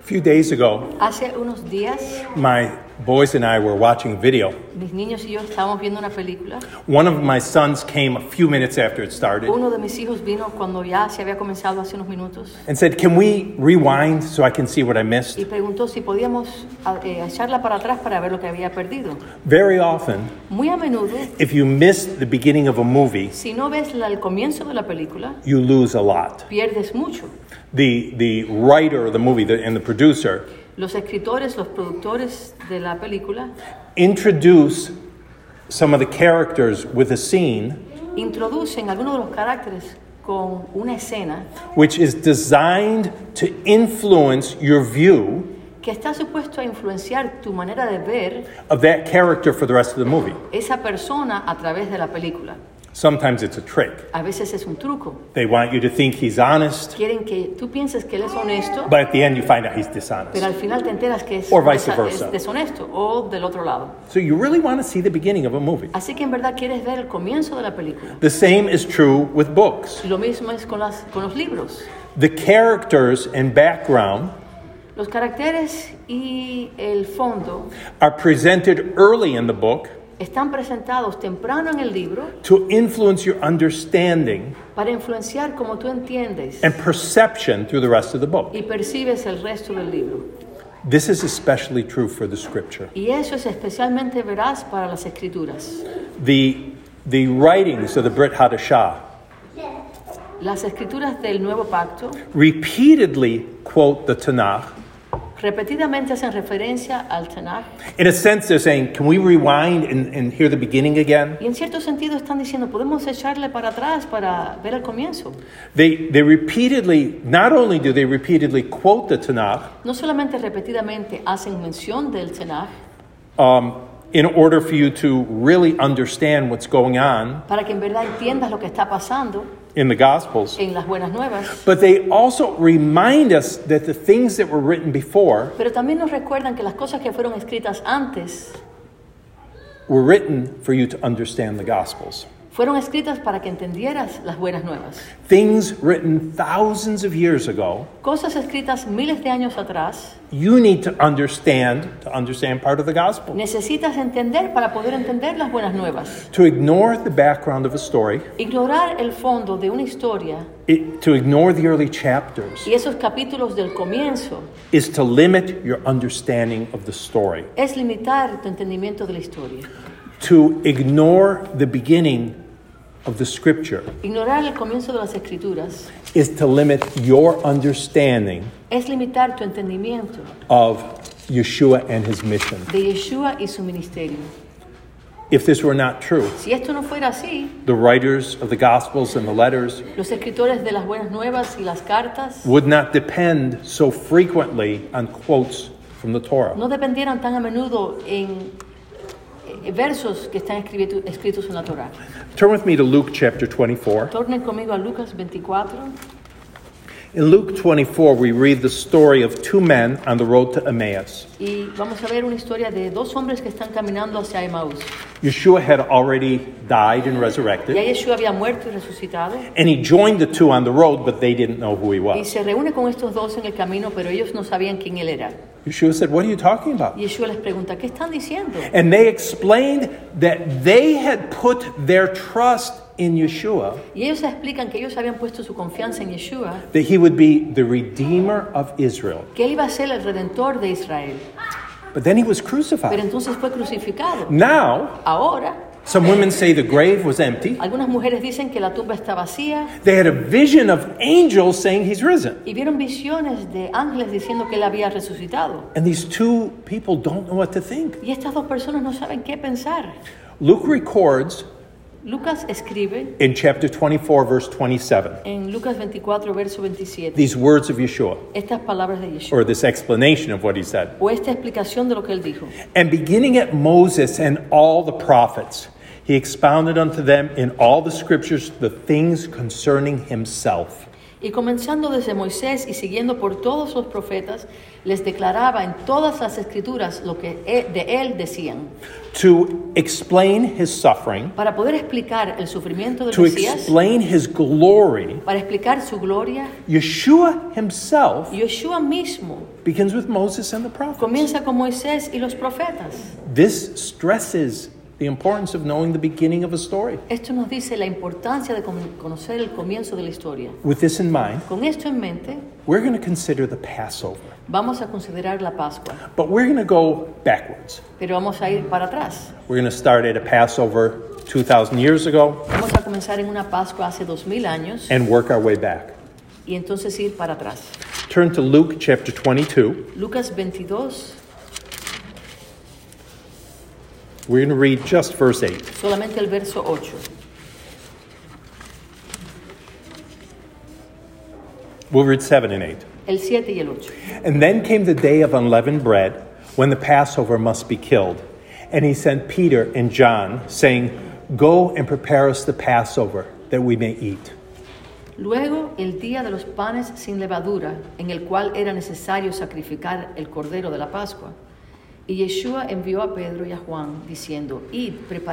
few days ago, Hace unos días, my boys and I were watching a video. mis niños y yo estábamos viendo una película. One of my sons came a few minutes after it started Uno de mis hijos vino cuando ya se había comenzado hace unos minutos and said, "Can we rewind so I can see what I missed?" y preguntó si podíamos echarla para atrás para ver lo que había perdido. Very often, Muy a menudo, if you miss the beginning of a movie, si no ves el comienzo de la película, you lose a lot. pierdes mucho. The writer of the movie and the producer Los escritores, los productores de la película introduce some of the characters with a scene introducen algunos de los caracteres con una escena which is designed to influence your view que está supuesto a influenciar tu manera de ver of that character for the rest of the movie. esa persona a través de la película. Sometimes it's a trick. A veces es un truco. They want you to think he's honest, Quieren que tú pienses que él es honesto, but at the end you find out he's dishonest. pero al final te enteras que es, Or vice versa. es deshonesto o del otro lado. So you really want to see the beginning of a movie. Así que en verdad quieres ver el comienzo de la película. The same is true with books. Lo mismo es con los libros. The characters and background Los caracteres y el fondo are presented early in the book están presentados temprano en el libro to influence your understanding para influenciar cómo tú entiendes and perception through the rest of the book. y percibes el resto del libro. This is especially true for the scripture. Y eso es especialmente veraz para las escrituras. The writings of the Brit Hadashah Las escrituras del Nuevo Pacto repeatedly quote the Tanakh. repetidamente hacen referencia al Tanaj In a sense, they're saying, can we rewind and hear the beginning again? y en cierto sentido están diciendo, podemos echarle para atrás para ver el comienzo. They repeatedly, not only do they repeatedly quote the Tanakh, No solamente repetidamente hacen mención del Tanaj in order for you to really understand what's going on para que en verdad entiendas lo que está pasando in the Gospels, en las buenas nuevas, but they also remind us that the things that were written before pero también nos recuerdan que las cosas que fueron escritas antes were written for you to understand the Gospels. fueron escritas para que entendieras las buenas nuevas. Things written thousands of years ago, Cosas escritas miles de años atrás, you need to understand part of the Gospel. necesitas entender para poder entender las buenas nuevas. To ignore the background of a story, Ignorar el fondo de una historia to ignore the early chapters, y esos capítulos del comienzo is to limit your understanding of the story. es limitar tu entendimiento de la historia. To ignore the beginning of the scripture Ignorar el comienzo de las escrituras is to limit your understanding es limitar tu entendimiento of Yeshua and his mission. de Yeshua y su ministerio. If this were not true, Si esto no fuera así, the writers of the Gospels and the letters los escritores de las buenas nuevas y las cartas would not depend so frequently on quotes from the Torah. no dependieran tan a menudo en versos que están escritos en la Torá. Turn with me to Luke chapter 24. Tornen conmigo a Lucas 24. In Luke 24, we read the story of two men on the road to Emmaus. Y vamos a ver una historia de dos hombres que están caminando hacia Emmaús. Yeshua had already died and Ya resurrected, Yeshua había muerto y resucitado. and he joined the two on the road, but they didn't know who he Y was. se reúne con estos dos en el camino, pero ellos no sabían quién él era. Yeshua said, "What are you talking about?" Y Yeshua les pregunta, ¿qué están diciendo? And they explained that they had put their trust in Yeshua, Y ellos explican que ellos habían puesto su confianza en Yeshua, that he would be the Redeemer of Israel. que él iba a ser el redentor de Israel. But then he was Pero crucified. entonces fue crucificado. Now, Ahora, some women say the grave was empty. algunas mujeres dicen que la tumba está vacía They had a vision of angels saying he's risen. y vieron visiones de ángeles diciendo que él había resucitado. And these two people don't know what to think. Y estas dos personas no saben qué pensar. Luke records Lucas escribe in chapter 24, verse 27, en Lucas 24, verso 27, these words of Yeshua, estas palabras de Yeshua, or this explanation of what he said. o esta explicación de lo que él dijo. And beginning at Moses and all the prophets, he expounded unto them in all the scriptures the things concerning himself. Y comenzando desde Moisés y siguiendo por todos los profetas, les declaraba en todas las escrituras lo que de él decían. To explain his suffering, Para poder explicar el sufrimiento del to Mesías, explain his glory, para explicar su gloria, Yeshua himself Yeshua mismo begins with Moses and the prophets. comienza con Moisés y los profetas. This stresses the importance of knowing the beginning of a story. Esto nos dice la importancia de conocer el comienzo de la historia. With this in mind, Con esto en mente, we're going to consider the Passover, vamos a considerar la Pascua, but we're going to go backwards. pero vamos a ir para atrás. We're going to start at a Passover 2,000 years ago Vamos a comenzar en una Pascua hace 2000 años and work our way back. y entonces ir para atrás. Turn to Luke chapter 22. Lucas 22, We're going to read just verse 8. solamente el verso 8. We'll read 7 and 8. El 7 y el 8. And then came the day of unleavened bread, when the Passover must be killed. And he sent Peter and John, saying, Go and prepare us the Passover, that we may eat. Luego el día de los panes sin levadura, en el cual era necesario sacrificar el cordero de la Pascua. Y Yeshua envió a Pedro y a Juan, diciendo, Id,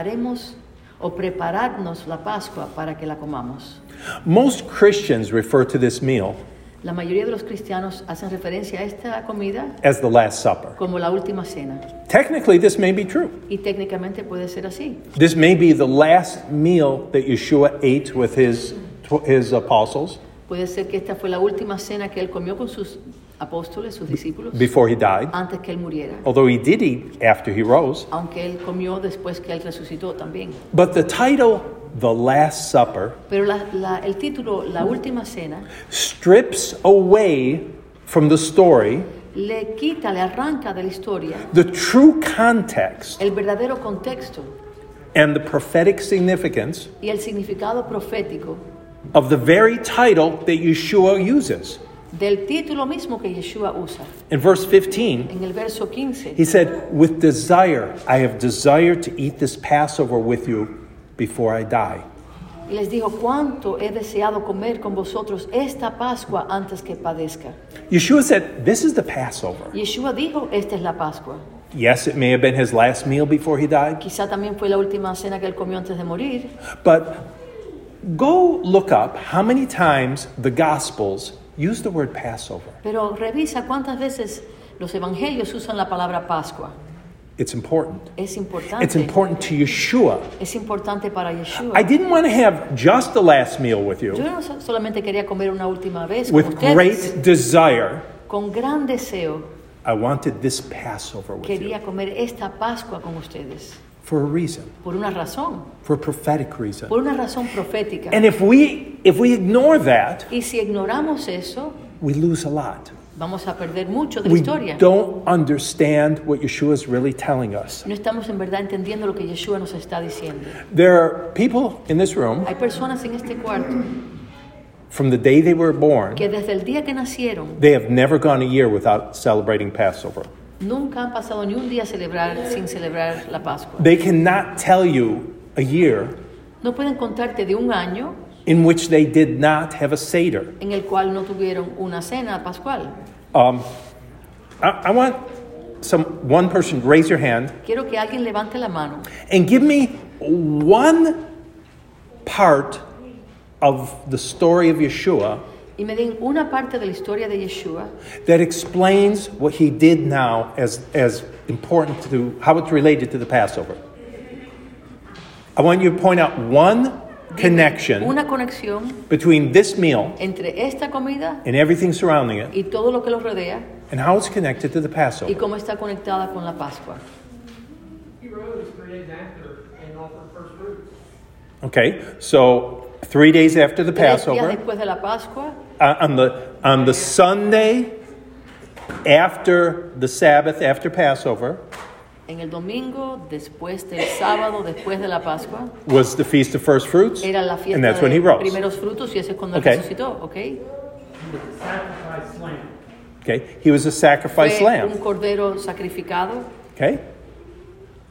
preparadnos la Pascua para que la comamos. Most Christians refer to this meal La mayoría de los cristianos hacen referencia a esta comida as the Last Supper. como la última cena. Technically, this may be true. Y técnicamente puede ser así. This may be the last meal that Yeshua ate with his apostles Puede ser que esta fue la última cena que él comió con sus apóstoles, sus discípulos, before he died, antes que él muriera. although he did eat after he rose. Aunque él comió después que él resucitó también. But the title, The Last Supper, Pero el título, La Última Cena, strips away from the story le quita, le arranca de la historia the true context el verdadero contexto and the prophetic significance y el significado profético of the very title that Yeshua uses. del título mismo que Yeshua usa. In verse 15, En el verso 15, he said, With desire, I have desired to eat this Passover with you before I die. y les dijo, cuánto he deseado comer con vosotros esta Pascua antes que padezca. Yeshua said, This is the Passover. Yeshua dijo, esta es la Pascua. Yes, it may have been his last meal before he died, Quizá también fue la última cena que él comió antes de morir. but go look up how many times the Gospels use the word Passover. Pero revisa cuántas veces los evangelios usan la palabra Pascua. It's important. Es It's importante. important to Yeshua. Es importante para Yeshua. I didn't want to have just the last meal with Yo you. no solamente quería comer una última vez con With ustedes. great desire, Con gran deseo I wanted this Passover with you quería comer esta Pascua con ustedes. for a reason, Por una razón. for a prophetic reason. Por una razón profética. And if we ignore that, Y si ignoramos eso, we lose a lot. vamos a perder mucho de la We historia. don't understand what Yeshua is really telling us. No estamos en verdad entendiendo lo que Yeshua nos está diciendo. There are people in this room, Hay personas en este cuarto from the day they were born, que desde el día que nacieron they have never gone a year without celebrating Passover. nunca han pasado ni un día sin celebrar la Pascua. They cannot tell you a year No pueden contarte de un año in which they did not have a Seder. en el cual no tuvieron una cena pascual. I want one person raise your hand Quiero que alguien levante la mano and give me one part of the story of Yeshua y me den una parte de la historia de Yeshua that explains what he did now as important to how it's related to the Passover. I want you to point out one connection una conexión between this meal entre esta comida and everything surrounding it y todo lo que lo rodea and how it's connected to the y Passover. cómo está conectada con la Pascua. He rose 3 days after and offered first fruits. Okay, so 3 days after the 3 días Passover, después de la Pascua, on the Sunday after the Sabbath, after Passover, en el domingo, después del sábado, después de la Pascua, was the Feast of First Fruits, era la and fiesta that's when de he rose. primeros frutos y ese es cuando él Okay. resucitó, ¿ok? Sacrifice lamb. Okay, he was a sacrifice Fue un lamb. cordero sacrificado. Okay,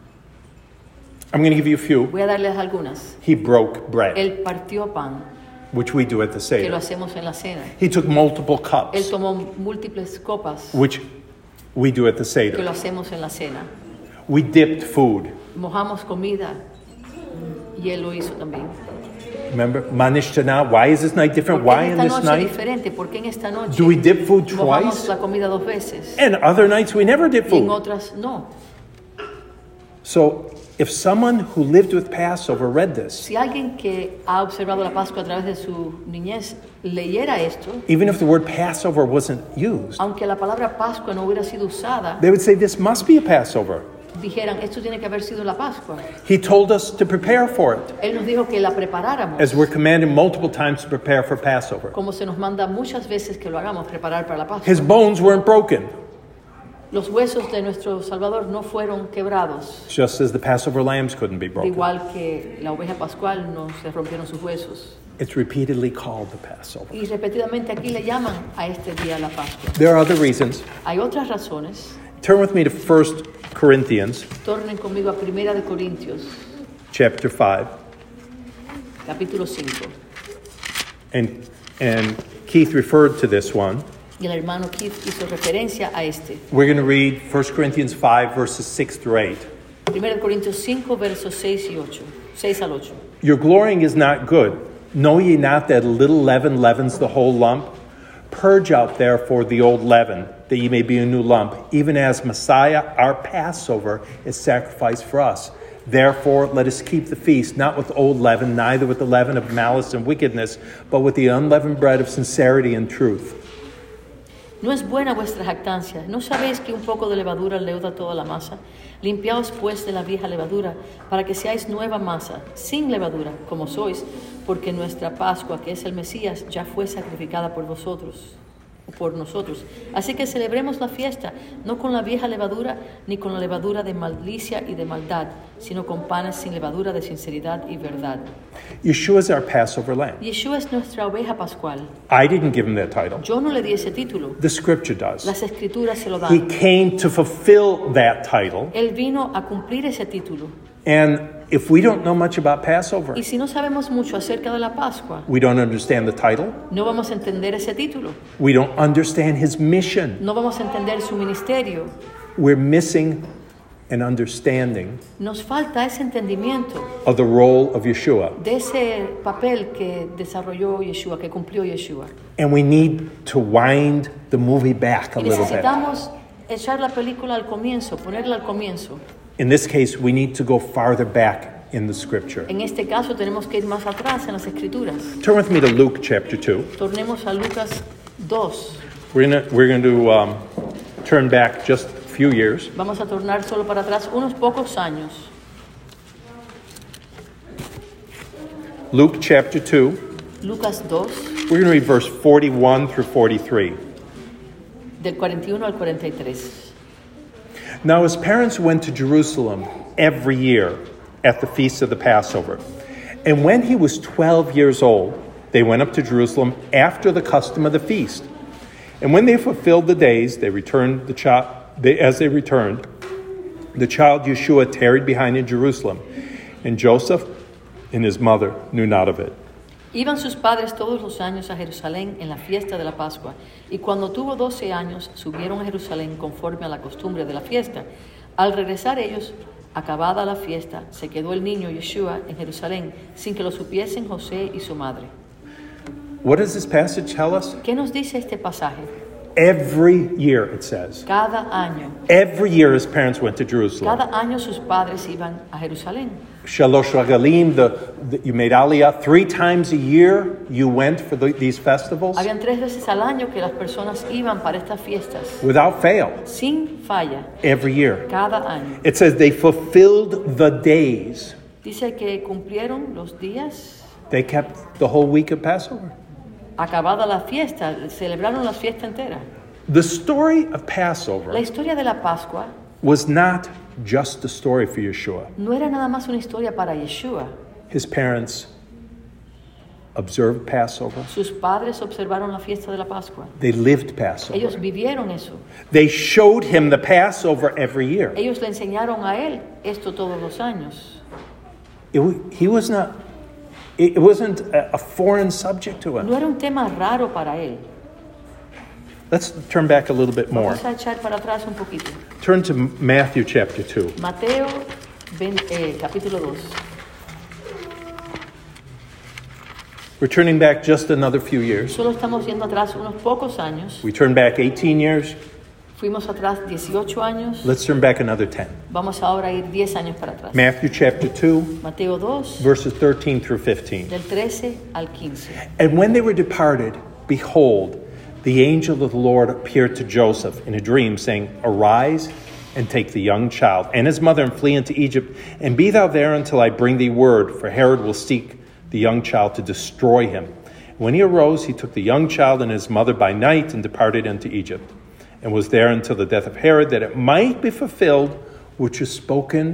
I'm going to give you a few. Voy a darles algunas. He broke bread. Él partió pan. which we do at the que lo Seder. hacemos en la cena. He took multiple Él cups, tomó múltiples copas, which we do at the que lo Seder. hacemos en la cena. We dipped food. Mojamos comida y él lo hizo también. Remember, Manishtana, why is this night different? ¿Por qué Why en in esta this noche night? diferente? ¿Por qué en esta noche Do we dip food mojamos twice? la comida 2 veces? And other nights we never dip Y en food. otras no. So if someone who lived with Passover read this, Si alguien que ha observado la Pascua a través de su niñez leyera esto, even if the word Passover wasn't used, aunque la palabra Pascua no hubiera sido usada, they would say this must be a Passover. dijeran, esto tiene que haber sido la Pascua. He told us to prepare for it, Él nos dijo que la preparáramos, as we're commanded multiple times to prepare for Passover. como se nos manda muchas veces que lo hagamos, preparar para la Pascua. His bones weren't broken, Los huesos de nuestro Salvador no fueron quebrados, just as the Passover lambs couldn't be de broken. igual que la oveja pascual no se rompieron sus huesos. It's repeatedly called the Passover. Y repetidamente aquí le llaman a este día la Pascua. There are other reasons. Hay otras razones. Turn with me to 1 Corinthians Tornen conmigo a 1 de Corintios, chapter 5. capítulo 5. And Keith referred to this one. Y el hermano Keith hizo referencia a este. We're going to read 1 Corinthians 5, verses 6 through 8. 1 de Corintios 5, versos 6 y 8. 6 al 8. Your glorying is not good. Know ye not that a little leaven leavens the whole lump? Purge out therefore the old leaven, that ye may be a new lump, even as Messiah our Passover is sacrificed for us. Therefore let us keep the feast, not with old leaven, neither with the leaven of malice and wickedness, but with the unleavened bread of sincerity and truth. No es buena vuestra jactancia. ¿No sabéis que un poco de levadura leuda toda la masa? Limpiaos pues de la vieja levadura, para que seáis nueva masa, sin levadura, como sois, porque nuestra Pascua, que es el Mesías, ya fue sacrificada por vosotros, o por nosotros. Así que celebremos la fiesta, no con la vieja levadura, ni con la levadura de malicia y de maldad, sino con panes sin levadura de sinceridad y verdad. Yeshua is our Passover lamb. Yeshua es nuestra oveja pascual. I didn't give him that title. Yo no le di ese título. The scripture does. Las escrituras se lo He dan. came to fulfill that title. Él vino a cumplir ese título. And if we don't know much about Passover, Y si no sabemos mucho acerca de la Pascua, we don't understand the title, no vamos a entender ese título. we don't understand his mission, No vamos a entender su ministerio. we're missing an understanding Nos falta ese entendimiento of the role of Yeshua. de ese papel que desarrolló Yeshua, que cumplió Yeshua. And we need to wind the movie back a Y little bit. necesitamos echar la película al comienzo, ponerla al comienzo. In this case, we need to go farther back in the scripture. En este caso tenemos que ir más atrás en las escrituras. Turn with me to Luke chapter 2. Tornemos a Lucas 2. We're going to turn back just a few years. Vamos a tornar solo para atrás unos pocos años. Luke chapter 2. Lucas 2, We're going to read verse 41 through 43. del 41 al 43. Now his parents went to Jerusalem every year at the feast of the Passover. And when he was 12 years old, they went up to Jerusalem after the custom of the feast. And when they fulfilled the days, as they returned, the child Yeshua tarried behind in Jerusalem. And Joseph and his mother knew not of it. Iban sus padres todos los años a Jerusalén en la fiesta de la Pascua, y cuando tuvo 12 años subieron a Jerusalén conforme a la costumbre de la fiesta. Al regresar ellos, acabada la fiesta, se quedó el niño Yeshua en Jerusalén, sin que lo supiesen José y su madre. What does this passage tell us? ¿Qué nos dice este pasaje? Every year, it says. Cada año, Every year his parents went to Jerusalem. cada año sus padres iban a Jerusalén. Shalosh Regalim, you made Aliyah 3 times a year. You went for these festivals Habían 3 veces al año que las personas iban para estas fiestas, without fail. sin falla, Every year. cada año. It says they fulfilled the days. Dice que cumplieron los días. They kept the whole week of Passover. Acabada la fiesta, celebraron la fiesta entera. The story of La Passover historia de la Pascua was not just a story for Yeshua. no era nada más una historia para Yeshua. His parents observed Passover. Sus padres observaron la fiesta de la Pascua. They lived Passover. Ellos vivieron eso. They showed him the Passover every year. Ellos le enseñaron a él esto todos los años. He was not It wasn't a foreign subject to No him. era un tema raro para él. Let's turn back a little bit more. Vamos a echar para atrás un poquito. Turn to Matthew chapter 2. Mateo capítulo 2. We're turning back just another few years. Solo estamos yendo atrás unos pocos años. We turn back 18 years. Fuimos atrás 18 años. Let's turn back another 10. Vamos ahora a ir 10 años para atrás. Matthew chapter 2, Mateo 2, verses 13 through 15. del 13 al 15. And when they were departed, behold, the angel of the Lord appeared to Joseph in a dream, saying, Arise and take the young child and his mother and flee into Egypt, and be thou there until I bring thee word, for Herod will seek the young child to destroy him. When he arose, he took the young child and his mother by night and departed into Egypt, and was there until the death of Herod, that it might be fulfilled which is spoken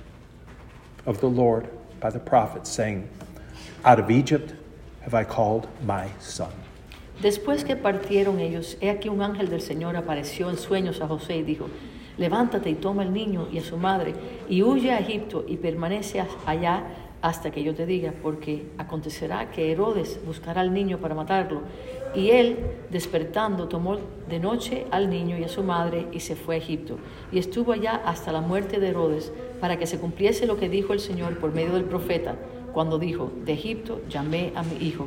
of the Lord by the prophet, saying, Out of Egypt have I called my son. Después que partieron ellos, he aquí un ángel del Señor apareció en sueños a José y dijo, levántate y toma el niño y a su madre y huye a Egipto y permanece allá hasta que yo te diga, porque acontecerá que Herodes buscará al niño para matarlo. Y él, despertando, tomó de noche al niño y a su madre y se fue a Egipto. Y estuvo allá hasta la muerte de Herodes, para que se cumpliese lo que dijo el Señor por medio del profeta, cuando dijo, de Egipto llamé a mi hijo.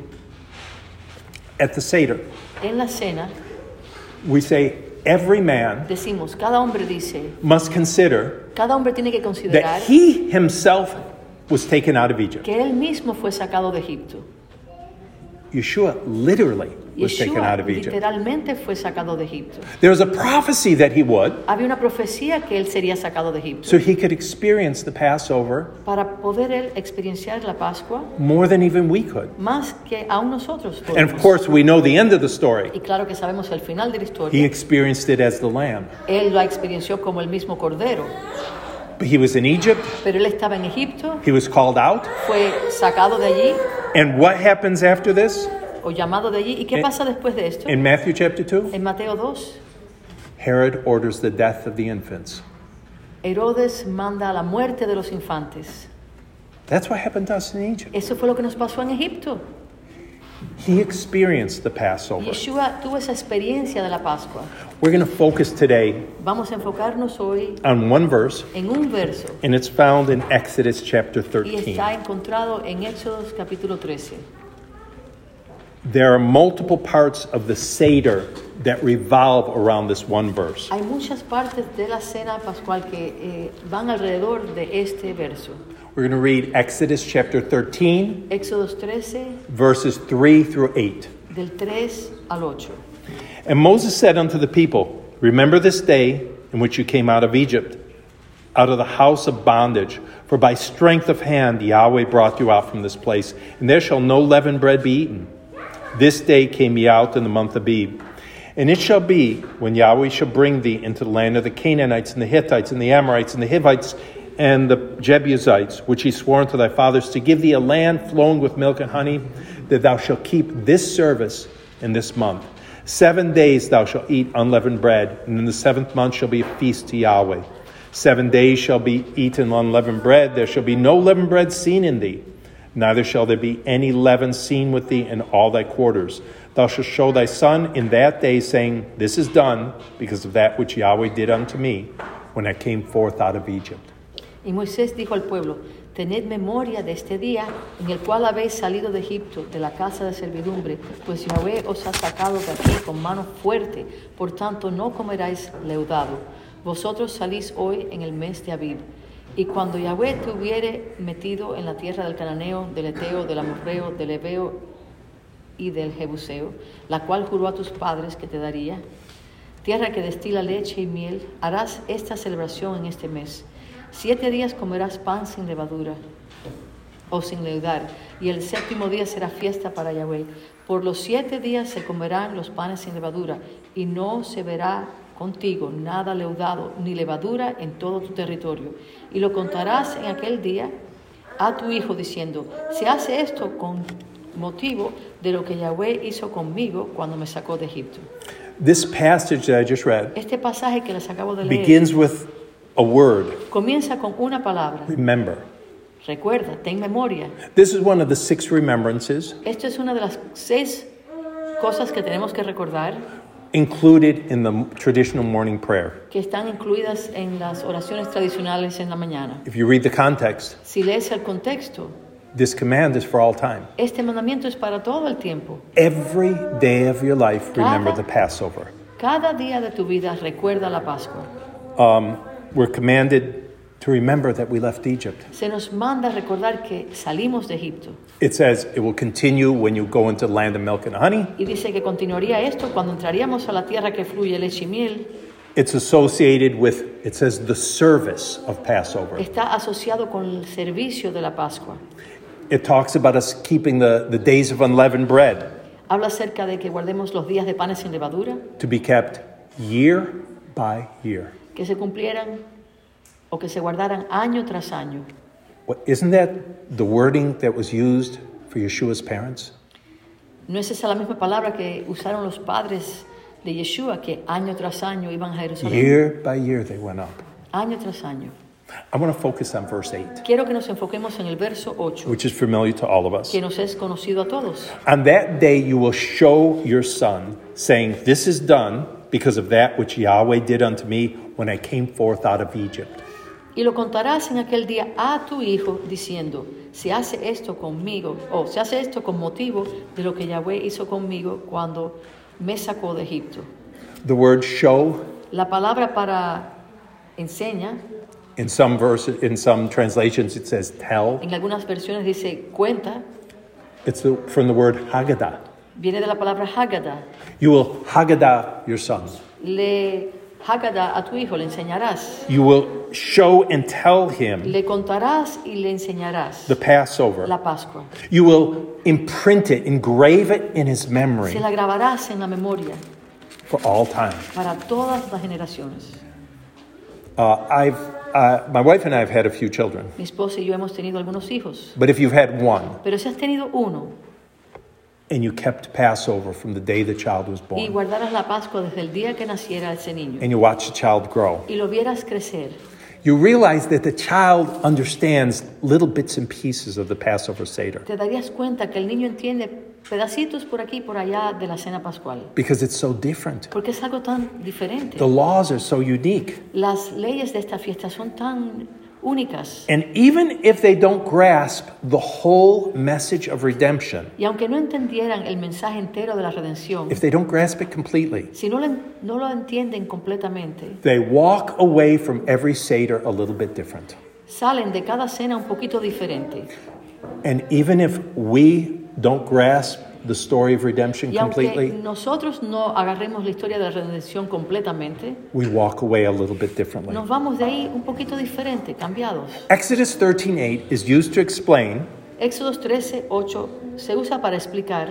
At the Seder, En la cena we say every man decimos, cada hombre dice, must consider cada hombre tiene que considerar that he himself was taken out of Egypt. que él mismo fue sacado de Egipto. Yeshua literally was taken Yeshua out of Egypt. literalmente fue sacado de Egipto. There was a prophecy that he would, Había una profecía que él sería sacado de Egipto so he could experience the Passover para poder él experienciar la Pascua more than even we could. más que aún nosotros And of podemos. course, we know the end of the story. Y claro que sabemos el final de la He historia. experienced it as the lamb. Él la experienciou como el mismo cordero, But he was in Egypt, pero él estaba en Egipto, he was called out. fue sacado de allí And what happens after this? o llamado de allí. ¿Y qué pasa después de esto? In Matthew chapter 2, En Mateo 2, Herod orders the death of the infants. Herodes manda a la muerte de los infantes. That's what happened to us in Egypt. Eso fue lo que nos pasó en Egipto. He experienced the Passover. Yeshua tuvo esa experiencia de la Pascua. We're going to focus today Vamos a enfocarnos hoy on one verse, en un verso and it's found in Exodus chapter y 13. está encontrado en Éxodos capítulo 13. There are multiple parts of the Seder that revolve around this one verse. Hay muchas partes de la cena pascual que van alrededor de este verso. We're going to read Exodus chapter 13, Éxodos 13, verses 3 through 8. del 3 al 8. And Moses said unto the people, Remember this day in which you came out of Egypt, out of the house of bondage. For by strength of hand Yahweh brought you out from this place, and there shall no leavened bread be eaten. This day came ye out in the month of Abib. And it shall be, when Yahweh shall bring thee into the land of the Canaanites, and the Hittites, and the Amorites, and the Hivites, and the Jebusites, which he swore unto thy fathers, to give thee a land flowing with milk and honey, that thou shalt keep this service in this month. 7 days thou shalt eat unleavened bread, and in the 7th month shall be a feast to Yahweh. 7 days shall be eaten unleavened bread. There shall be no leavened bread seen in thee, neither shall there be any leaven seen with thee in all thy quarters. Thou shalt show thy son in that day, saying, This is done because of that which Yahweh did unto me when I came forth out of Egypt. Y Moisés dijo al pueblo, tened memoria de este día en el cual habéis salido de Egipto, de la casa de servidumbre, pues Yahweh os ha sacado de aquí con mano fuerte, por tanto no comeráis leudado. Vosotros salís hoy en el mes de Abib. Y cuando Yahweh te hubiere metido en la tierra del cananeo, del eteo, del amorreo, del heveo y del jebuseo, la cual juró a tus padres que te daría, tierra que destila leche y miel, harás esta celebración en este mes. 7 días comerás pan sin levadura o sin leudar, y el 7º día será fiesta para Yahweh. Por los 7 días se comerán los panes sin levadura, y no se verá contigo nada leudado ni levadura en todo tu territorio. Y lo contarás en aquel día a tu hijo diciendo, se hace esto con motivo de lo que Yahweh hizo conmigo cuando me sacó de Egipto. This passage that I just read Este pasaje que les acabo de leer begins with a word, comienza con una palabra, remember. Recuerda, ten memoria. This is one of the 6 remembrances Esto es una de las 6 cosas que tenemos que recordar included in the traditional morning prayer. que están incluidas en las oraciones tradicionales en la mañana. If you read the context, Si lees el contexto, this command is for all time. este mandamiento es para todo el tiempo. Every day of your life, remember Cada- the Passover. Cada día de tu vida recuerda la Pascua. We're commanded to remember that we left Egypt. Se nos manda recordar que salimos de Egipto. It says it will continue when you go into the land of milk and honey. Y dice que continuaría esto cuando entraríamos a la tierra que fluye leche y miel. It's associated with, it says, the service of Passover. Está asociado con el servicio de la Pascua. It talks about us keeping the days of unleavened bread Habla acerca de que guardemos los días de panes sin levadura, to be kept year by year. que se cumplieran o que se guardaran año tras año. Isn't that the wording that was used for Yeshua's parents? ¿No es esa la misma palabra que usaron los padres de Yeshua, que año tras año iban a Jerusalén? Year by year they went up. Año tras año. I want to focus on verse 8, Quiero que nos enfoquemos en el verso 8, which is familiar to all of us. que nos es conocido a todos. On that day you will show your son, saying, This is done because of that which Yahweh did unto me when I came forth out of Egypt. Y lo contarás en aquel día a tu hijo, diciendo, se hace esto conmigo, o se hace esto con motivo de lo que Yahweh hizo conmigo cuando me sacó de Egipto. The word show, La palabra para enseña, in some verses, in some translations it says tell. en algunas versiones dice cuenta, It's from the word Haggadah. viene de la palabra Haggadah. You will Haggadah your son. Le Haggadah a tu hijo, le enseñarás. You will show and tell him Le contarás y le enseñarás the Passover. la Pascua. You will imprint it, engrave it in his memory Se la grabarás en la memoria for all time. para todas las generaciones. My wife and I have had a few children, Mi esposa y yo hemos tenido algunos hijos, but if you've had one pero si has tenido uno and you kept Passover from the day the child was y born, guardaras la Pascua desde el día que naciera ese niño and you watch the child grow, y lo vieras crecer, you realize that the child understands little bits and pieces of the Passover Seder te darías cuenta que el niño entiende pedacitos por aquí y por allá de la cena pascual, because it's so different. porque es algo tan diferente. The laws are so unique. Las leyes de esta fiesta son tan únicas. And even if they don't grasp the whole message of redemption, Y aunque no entendieran el mensaje entero de la redención, if they don't grasp it completely, si no lo entienden completamente, they walk away from every Seder a little bit different. salen de cada cena un poquito diferente. And even if we don't grasp the story of redemption Y aunque completely, nosotros no agarremos la historia de la redención completamente, we walk away a little bit differently. nos vamos de ahí un poquito diferente, cambiados. Exodus 13:8 is used to explain Éxodos 13:8 se usa para explicar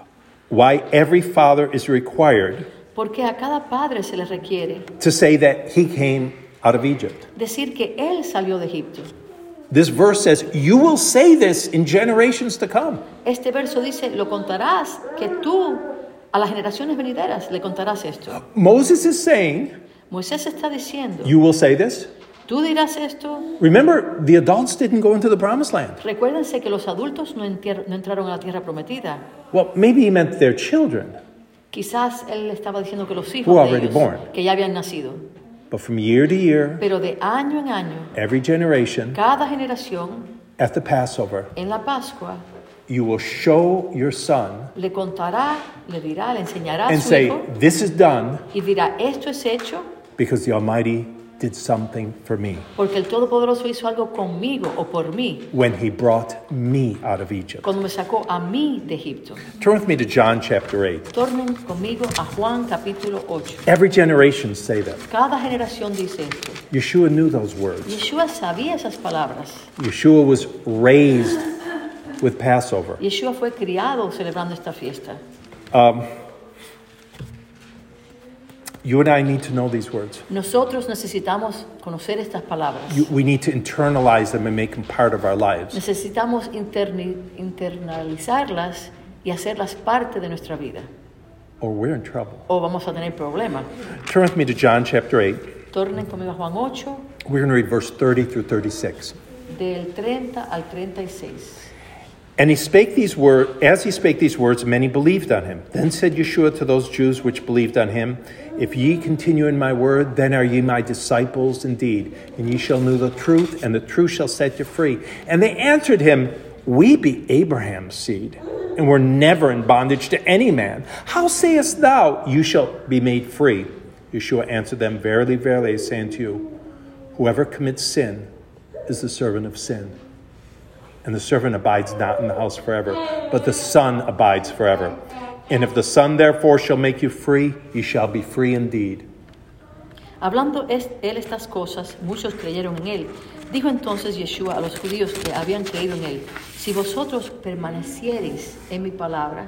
why every father is required por qué a cada padre se le requiere to say that he came out of Egypt. decir que él salió de Egipto. This verse says, you will say this in generations to come. Este verso dice, lo contarás, que tú a las generaciones venideras le contarás esto. Moses is saying, Moisés está diciendo, you will say this. tú dirás esto. Remember, the adults didn't go into the promised land. Recuérdense que los adultos no entraron a la tierra prometida. Well, maybe he meant their children, Quizás él estaba diciendo que los Who hijos are de already ellos, born. que ya habían nacido. but from year to year, Pero de año en año, every generation, cada generación, at the Passover, en la Pascua, you will show your son le contará, le dirá, le enseñará a and su say, hijo this is done y dirá, esto es hecho because the Almighty did something for me porque el Todopoderoso hizo algo conmigo o por mí when he brought me out of Egypt. cuando me sacó a mí de Egipto. Turn with me to John chapter 8. Tornen conmigo a Juan capítulo 8. Every generation say that. Cada generación dice esto. Yeshua knew those words. Yeshua sabía esas palabras. Yeshua was raised with Passover. Yeshua fue criado celebrando esta fiesta. You and I need to know these words. Nosotros necesitamos conocer estas palabras. We need to internalize them and make them part of our lives. Necesitamos internalizarlas y hacerlas parte de nuestra vida. Or we're in trouble. O vamos a tener problemas. Turn with me to John chapter 8. Tornen conmigo a Juan 8, We're going to read verse 30 through 36. del 30 al 36. And he spake these words, as he spake these words, many believed on him. Then said Yeshua to those Jews which believed on him, If ye continue in my word, then are ye my disciples indeed, and ye shall know the truth, and the truth shall set you free. And they answered him, We be Abraham's seed, and were never in bondage to any man. How sayest thou, you shall be made free? Yeshua answered them, Verily, verily, I say unto you, whoever commits sin is the servant of sin. And the servant abides not in the house forever, but the Son abides forever. And if the Son therefore shall make you free, ye shall be free indeed. Hablando él estas cosas, muchos creyeron en él. Dijo entonces Yeshua a los judíos que habían creído en él, Si vosotros permaneciereis en mi palabra,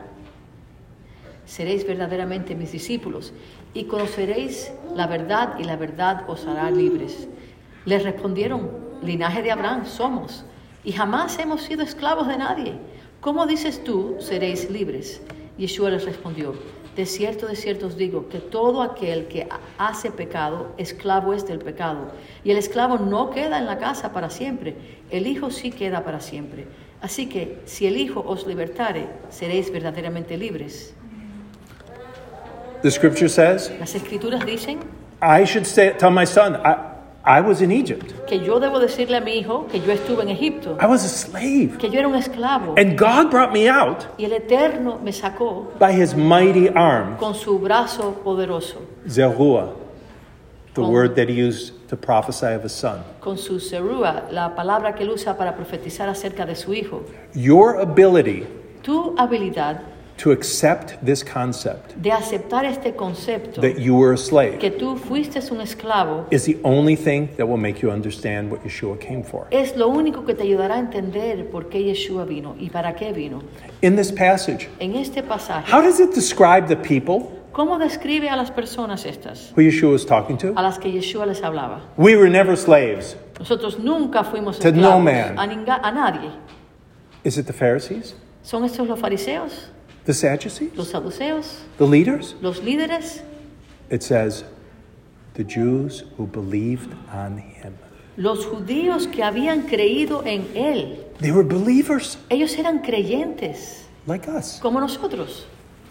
seréis verdaderamente mis discípulos, y conoceréis la verdad, y la verdad os hará libres. Les respondieron, Linaje de Abraham somos, y jamás hemos sido esclavos de nadie. ¿Cómo dices tú, seréis libres? Yeshua les respondió, de cierto os digo, que todo aquel que hace pecado, esclavo es del pecado. Y el esclavo no queda en la casa para siempre, el Hijo sí queda para siempre. Así que, si el Hijo os libertare, seréis verdaderamente libres. The scripture says, Las Escrituras dicen I should tell my son, I was in Egypt. que yo debo decirle a mi hijo que yo estuve en Egipto, I was a slave. que yo era un esclavo, And God brought me out y el Eterno me sacó by his mighty arm. con su brazo poderoso, Zeruah, the Con- word that he used to prophesy of his son. con su serúa, la palabra que él usa para profetizar acerca de su hijo. Your ability Tu habilidad to accept this concept de aceptar este concepto that you were a slave que tú fuiste un esclavo is the only thing that will make you understand what Yeshua came for. es lo único que te ayudará a entender por qué Yeshua vino y para qué vino. In this passage, En este pasaje, how does it describe the people ¿cómo describe a las personas estas who Yeshua was talking to? a las que Yeshua les hablaba? We were never slaves. Nosotros nunca fuimos To esclavos no man. a nadie. Is it the Pharisees? ¿Son estos los fariseos, The Sadducees? los saduceos, The leaders? los líderes? It says, the Jews who believed on him. Los judíos que habían creído en él. They were believers Ellos eran creyentes, like us. como nosotros,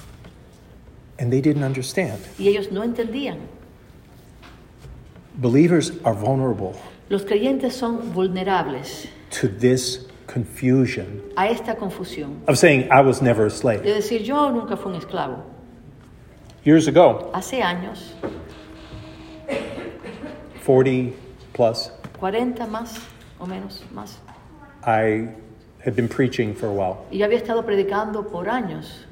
And they didn't understand. y ellos no entendían. Believers are vulnerable Los creyentes son vulnerables to this confusion a esta confusión of saying, I was never a de slave. decir yo nunca fui un esclavo. Years ago, Hace años, 40 plus, 40 más o menos, más, I had been preaching for a while. y yo había estado predicando por años,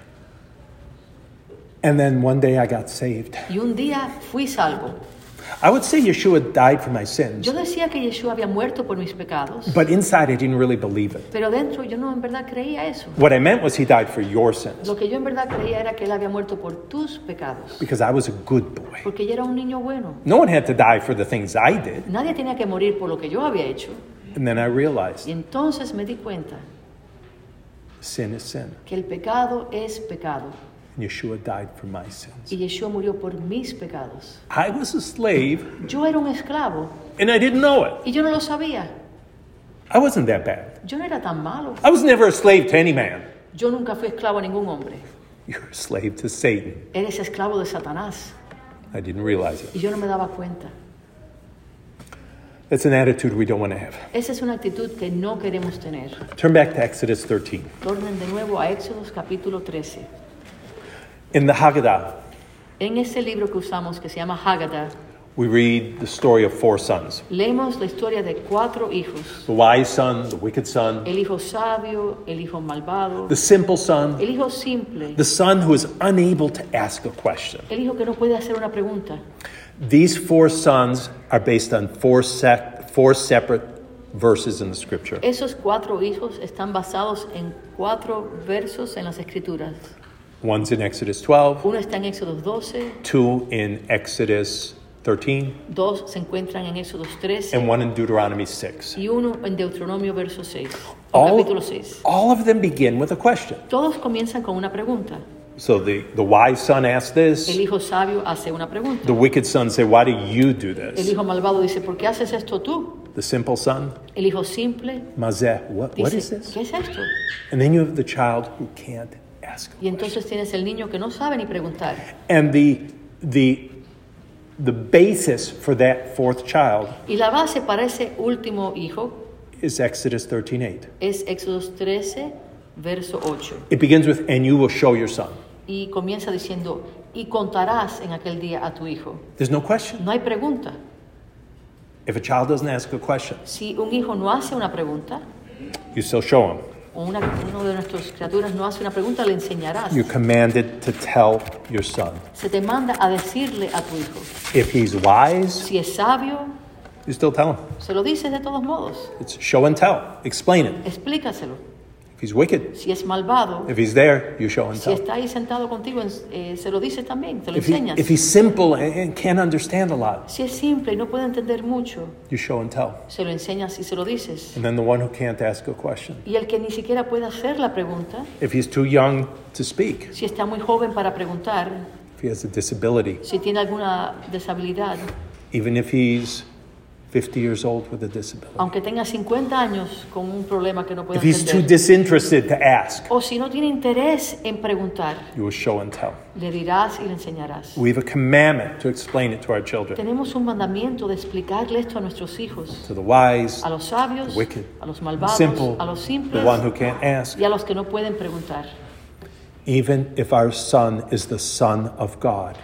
And then one day I got saved. y un día fui salvo. I would say Yeshua died for my sins, Yo decía que Yeshua había muerto por mis pecados, but inside I didn't really believe it. pero dentro yo no en verdad creía eso. What I meant was he died for your sins Lo que yo en verdad creía era que él había muerto por tus pecados, because I was a good boy. porque yo era un niño bueno. No one had to die for the things I did. Nadie tenía que morir por lo que yo había hecho. And then I realized Y entonces me di cuenta sin is sin. que el pecado es pecado. And Yeshua died for my sins. Y Yeshua murió por mis pecados. I was a slave Yo era un esclavo and I didn't know it. y yo no lo sabía. I wasn't that bad. Yo no era tan malo. I was never a slave to any man. Yo nunca fui esclavo a ningún hombre. You're a slave to Satan. Eres esclavo de Satanás. I didn't realize it. Y yo no me daba cuenta. That's an attitude we don't want to have. Esa es una actitud que no queremos tener. Turn back to Exodus 13. Tornen de nuevo a Éxodos capítulo 13. In the Haggadah, En ese libro que usamos que se llama Haggadah, we read the story of 4 sons. leemos la historia de 4 hijos. The wise son, the wicked son, El hijo sabio, el hijo malvado, the simple son, el hijo simple, the son who is unable to ask a question. el hijo que no puede hacer una pregunta. These 4 sons are based on 4 separate verses in the scripture. Esos 4 hijos están basados en 4 versos en las Escrituras. One's in Exodus 12, Uno está en Éxodos 12, 2 in Exodus 13, 2 se encuentran en Éxodos 13 and 1 in Deuteronomy 6. y uno en Deuteronomio verso 6, o capítulo 6. All of them begin with a question. Todos comienzan con una pregunta. So the wise son asks El this. hijo sabio hace una pregunta. The wicked son say, why do you do El this? hijo malvado dice, ¿por qué haces esto tú? the simple son, El hijo simple mazeh, what is dice, this? ¿qué es esto? And then you have the child who can't ask. Y entonces tienes el niño que no sabe ni preguntar. And the basis for that fourth child Y la base para ese último hijo is Exodus 13:8. es Éxodos 13, verso 8. It begins with, and you will show your son. Y comienza diciendo, y contarás en aquel día a tu hijo. There's no question. No hay pregunta. If a child doesn't ask a question, Si un hijo no hace una pregunta, you still show him. o uno de nuestras criaturas no hace una pregunta, le enseñarás. You're commanded to tell your son. Se te manda a decirle a tu hijo. If he's wise, Si es sabio, you still tell him. se lo dices de todos modos. It's show and tell. Explain it. Explícaselo. If he's wicked, Si es malvado, if he's there, you show and si tell. está ahí sentado contigo, se lo dices también, te lo If enseñas. he's simple and can't understand a lot, Si es simple y no puede entender mucho, you show and tell. se lo enseñas y se lo dices. And then the one who can't ask a question, Y el que ni siquiera puede hacer la pregunta, if he's too young to speak, si está muy joven para preguntar, if he has a disability, si tiene alguna deshabilidad, even if he's 50 years old with a disability, aunque tenga 50 años con un problema que no puede if he's too entender, disinterested to ask, o si no tiene interés en preguntar, you will show and tell. le dirás y le enseñarás. We have a commandment to explain it to our children, Tenemos un mandamiento de explicarle esto a nuestros hijos, to the wise, a los sabios, the wicked, a los the malvados, simple, a los the simples one who can't ask. y a los que no pueden preguntar. Even if our son is the Son of God,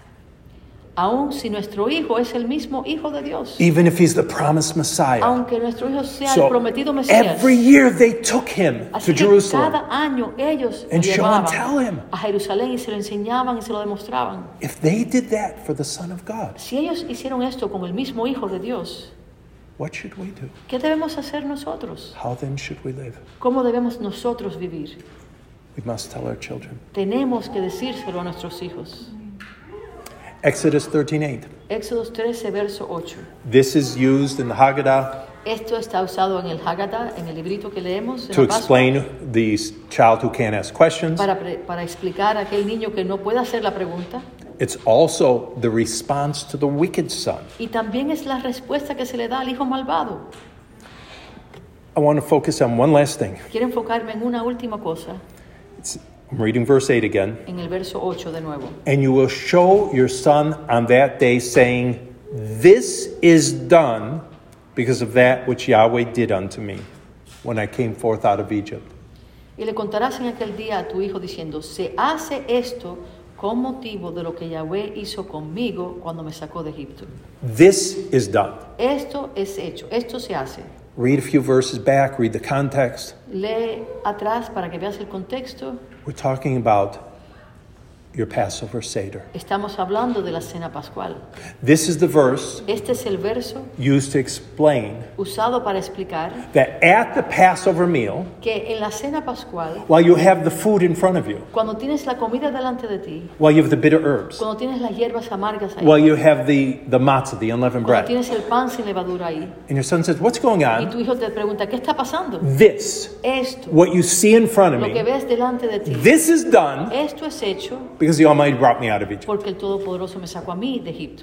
Aun si nuestro hijo es el mismo hijo de Dios, even if he's the promised Messiah. aunque nuestro hijo sea el So prometido Mesías, every year they took him así to que Jerusalem. cada año ellos lo And show and tell llevaban him. a Jerusalén y se lo enseñaban y se lo demostraban. If they did that for the Son of God, Si ellos hicieron esto con el mismo hijo de Dios, what should we do? ¿qué debemos hacer nosotros? How then should we live? ¿Cómo debemos nosotros vivir? We must tell our children. Tenemos que decírselo a nuestros hijos. Exodus 13:8. Éxodos 13, verso 8. This is used in the Haggadah Esto está usado en el Haggadah, en el librito que leemos en to la Pascua, explain the child who can't ask questions. para explicar a aquel niño que no puede hacer la pregunta. It's also the response to the wicked son. Y también es la respuesta que se le da al hijo malvado. I want to focus on one last thing. Quiero enfocarme en una última cosa, I'm reading verse 8 again. en el verso 8 de nuevo. And you will show your son on that day, saying, This is done because of that which Yahweh did unto me when I came forth out of Egypt. Y le contarás en aquel día a tu hijo diciendo, se hace esto con motivo de lo que Yahweh hizo conmigo cuando me sacó de Egipto. This is done. Esto es hecho, esto se hace. Read a few verses back, read the context. Lee atrás para que veas el contexto. We're talking about your Passover Seder. Estamos hablando de la cena pascual. This is the verse Este es el verso used to explain usado para explicar that at the Passover meal, que en la cena pascual, while you have the food in front of you, cuando tienes la comida delante de ti, while you have the bitter herbs, cuando tienes las hierbas amargas ahí, while you have the matzah, the unleavened cuando bread, tienes el pan sin levadura ahí, and your son says, What's going y on? tu hijo te pregunta, ¿qué está pasando? This, Esto, what you see in front of lo que me, ves delante de ti, this is done esto es hecho because the Almighty brought me out of Egypt. porque el Todopoderoso me sacó a mí de Egipto.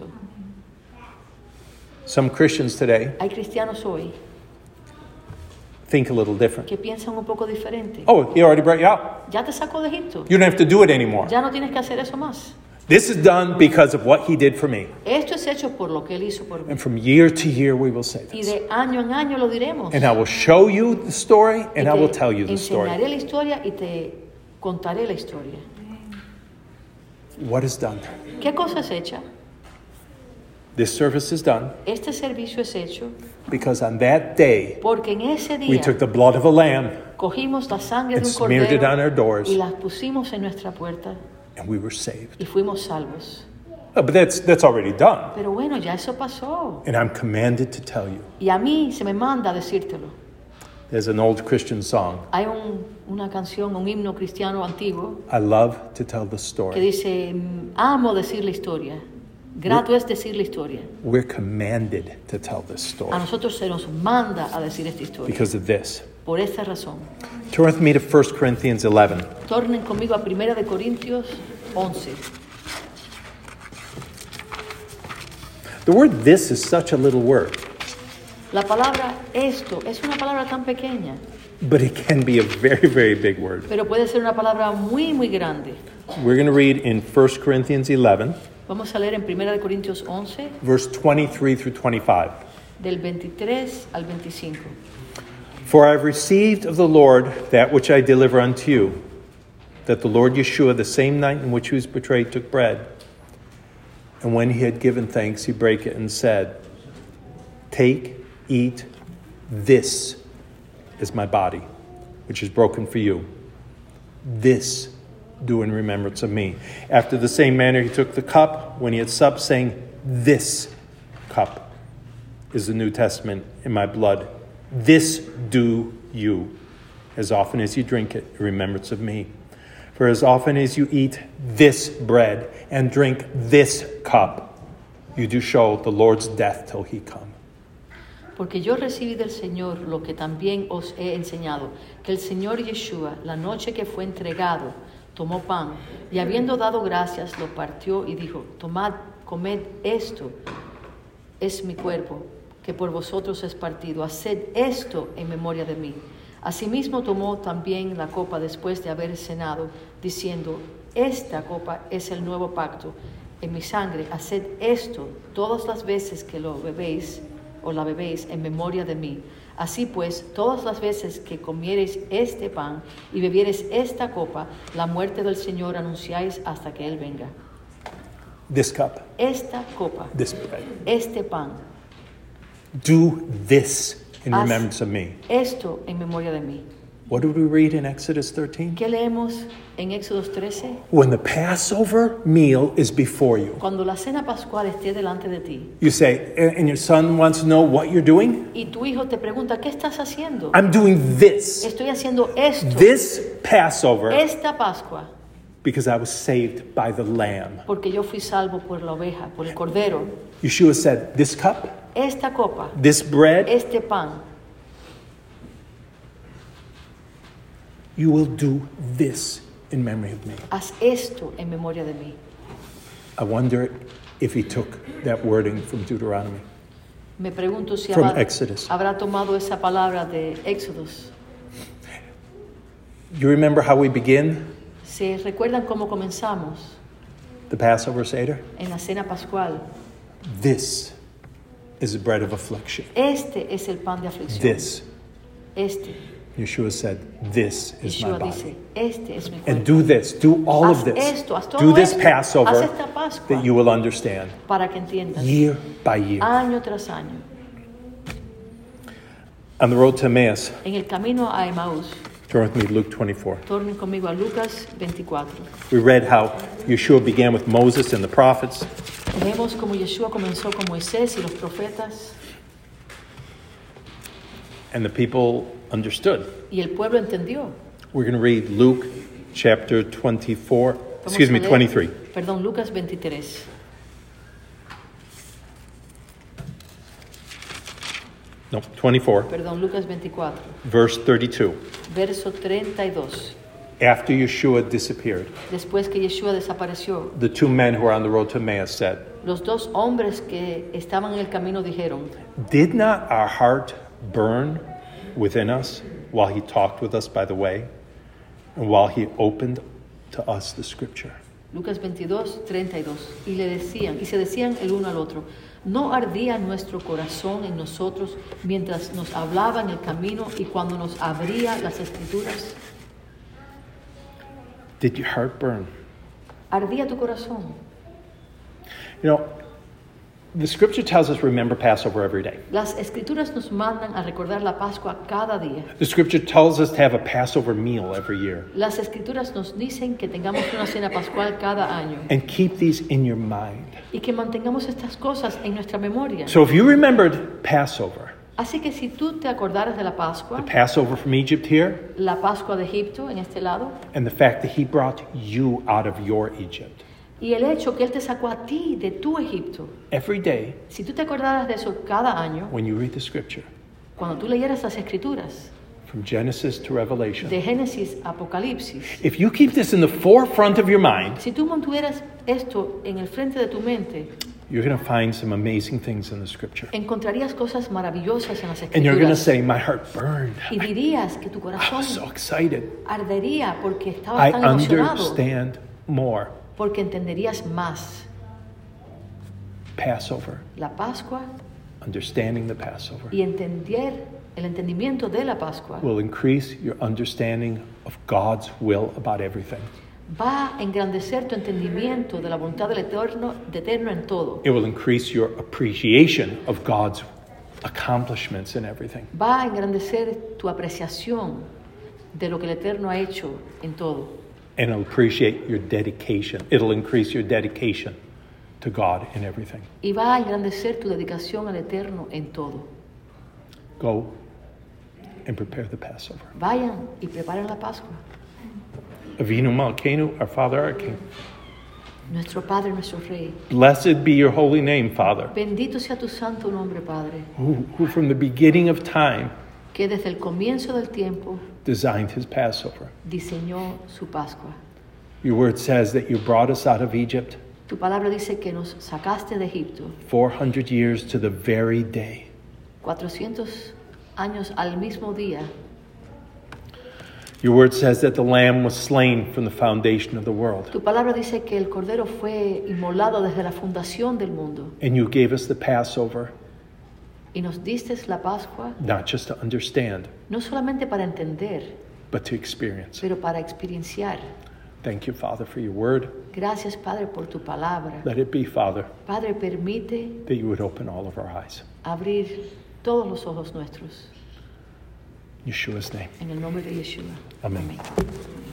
Some Christians today Hay cristianos hoy think a little different. que piensan un poco diferente. Oh, he already brought you out. Ya te sacó de Egipto, You don't have to do it anymore. ya no tienes que hacer eso más. This is done because of what he did for me. Esto es hecho por lo que Él hizo por mí. And from year to year we will say Y this. de año en año lo diremos. And I will show you the story Y and I te will tell you the story. enseñaré la historia y te contaré la historia. What is done? ¿Qué cosa es hecha? This service is done Este servicio es hecho because on that day porque en ese we día took the blood of a lamb cogimos la sangre and de un smeared it on our cordero doors y la pusimos en nuestra puerta and we were saved. y fuimos salvos. Oh, but that's already done. Pero bueno, ya eso pasó. And I'm commanded to tell you. Y a mí se me manda a decírtelo. There's an old Christian song. Hay una canción, un himno cristiano antiguo I love to tell the que story. dice, amo decir la historia. Grato es decir la historia. We're commanded to tell this story A nosotros se nos manda a decir esta historia. because of this. Por esta razón. Turn with me to 1 Corinthians 11. Tornen conmigo a 1 de Corintios 11. The word this is such a little word. La palabra esto es una palabra tan pequeña, but it can be a very, very big word. pero puede ser una palabra muy, muy grande. We're going to read in 1 Corinthians 11, Vamos a leer en 1 Corintios 11, verse 23 through 25. del 23 al 25. For I have received of the Lord that which I deliver unto you, that the Lord Yeshua, the same night in which he was betrayed, took bread. And when he had given thanks, he brake it and said, Take, eat, this is my body, which is broken for you. This do in remembrance of me. After the same manner he took the cup when he had supped, saying, This cup is the New Testament in my blood. This do you, as often as you drink it, in remembrance of me. For as often as you eat this bread and drink this cup, you do show the Lord's death till he come. Porque yo recibí del Señor lo que también os he enseñado, que el Señor Yeshua, la noche que fue entregado, tomó pan, y habiendo dado gracias, lo partió y dijo, tomad, comed esto, es mi cuerpo, que por vosotros es partido. Haced esto en memoria de mí. Asimismo tomó también la copa después de haber cenado, diciendo, esta copa es el nuevo pacto en mi sangre. Haced esto todas las veces que lo bebéis o la bebéis en memoria de mí. Así pues, todas las veces que comiereis este pan y bebiereis esta copa, la muerte del Señor anunciáis hasta que Él venga. This cup, Esta copa, this bread. este pan, Do this in haz remembrance of me. esto en memoria de mí. What did we read in Exodus 13? ¿Qué leemos en Éxodos 13? When the Passover meal is before you, Cuando la cena pascual esté delante de ti you say, and your son wants to know what you're doing? y tu hijo te pregunta, ¿qué estás haciendo? I'm doing this. Estoy haciendo esto, This Passover, esta Pascua, because I was saved by the lamb. porque yo fui salvo por la oveja, por el cordero. Yeshua said, this cup, Esta copa, this bread, este pan, you will do this in memory of me. haz esto en memoria de mí. I wonder if he took that wording from Deuteronomy. Me pregunto si From Exodus. habrá tomado esa palabra de Éxodos. You remember how we begin ¿Se recuerdan cómo comenzamos the Passover Seder? en la cena pascual? This is the bread of affliction. Este es el pan de aflicción. This. Este. Yeshua said, this is my Yeshua body. dice, este es mi And cuerpo. do this, do all Haz of this. esto, haz todo Do this esto. Passover Haz esta Pascua. that you will understand Para que entiendas. year by year. Año tras año. On the road to Emmaus, En el camino a Emaús, turn with me to Luke 24. tornen conmigo a Lucas 24. We read how Yeshua began with Moses and the prophets. Vemos como Yeshua comenzó con Moisés y los profetas And the people understood. y el pueblo entendió. We're going to read Luke chapter 24, Vamos excuse a me, leer- 23. Perdón, Lucas 23. No, 24, Perdón, Lucas 24. verse 32. Verso 32. After Yeshua disappeared, Después que Yeshua desapareció, the two men who were on the road to Emmaus said, los dos hombres que estaban en el camino dijeron, Did not our heart burn within us while he talked with us by the way, and while he opened to us the scripture? Lucas 22, 32. Y se decían el uno al otro, ¿no ardía nuestro corazón en nosotros mientras nos hablaba en el camino y cuando nos abría las escrituras? Did your heart burn? ¿Ardía tu corazón? You know, the scripture tells us remember Passover every day. Las escrituras nos mandan a recordar la Pascua cada día. The scripture tells us to have a Passover meal every year. Las escrituras nos dicen que tengamos una cena pascual cada año And keep these in your mind. y que mantengamos estas cosas en nuestra memoria. So if you remembered Passover, Así que si tú te acordaras de la Pascua, the Passover from Egypt here, la Pascua de Egipto en este lado, and the fact that he brought you out of your Egypt, y el hecho que Él te sacó a ti de tu Egipto, every day si tú te acordaras de eso cada año, when you read the scripture, cuando tú leyeras las escrituras, from Genesis to Revelation, de Génesis a Apocalipsis, if you keep this in the forefront of your mind, si tú mantuvieras esto en el frente de tu mente, you're going to find some amazing things in the scripture. Encontrarías cosas maravillosas en las And you're going to escrituras. say, my heart burned. Y dirías que tu I corazón was so excited. ardería porque I estabas tan emocionado, understand more. porque entenderías más Passover, la Pascua understanding the Passover, y el entendimiento de la Pascua will increase your understanding of God's will about everything. va a engrandecer tu entendimiento de la voluntad del Eterno en todo. It will increase your appreciation of God's accomplishments in everything. Va a engrandecer tu apreciación de lo que el Eterno ha hecho en todo. And it'll appreciate your dedication. It'll increase your dedication to God in everything. Y va a engrandecer tu dedicación al Eterno en todo. Go and prepare the Passover. Vayan y preparen la Pascua. Avinu Malkeinu, our Father, our King. Nuestro Padre, nuestro Rey. Blessed be your holy name, Father, Bendito sea tu santo nombre, Padre, who from the beginning of time que desde el comienzo del tiempo designed his Passover. diseñó su Pascua. Your word says that you brought us out of Egypt Tu palabra dice que nos sacaste de Egipto 400 years to the very day. 400 años al mismo día. Your word says that the lamb was slain from the foundation of the world. Tu palabra dice que el Cordero fue inmolado desde la fundación del mundo. And you gave us the Passover, Y nos diste la Pascua not just to understand, no solamente para entender, but to experience. pero para experienciar. Thank you, Father, for your word. Gracias, Padre, por tu palabra. Let it be, Father, Padre, permite that you would open all of our eyes. abrir todos los ojos nuestros. In Yeshua's name. En el nombre de Yeshua. Amén. Amén.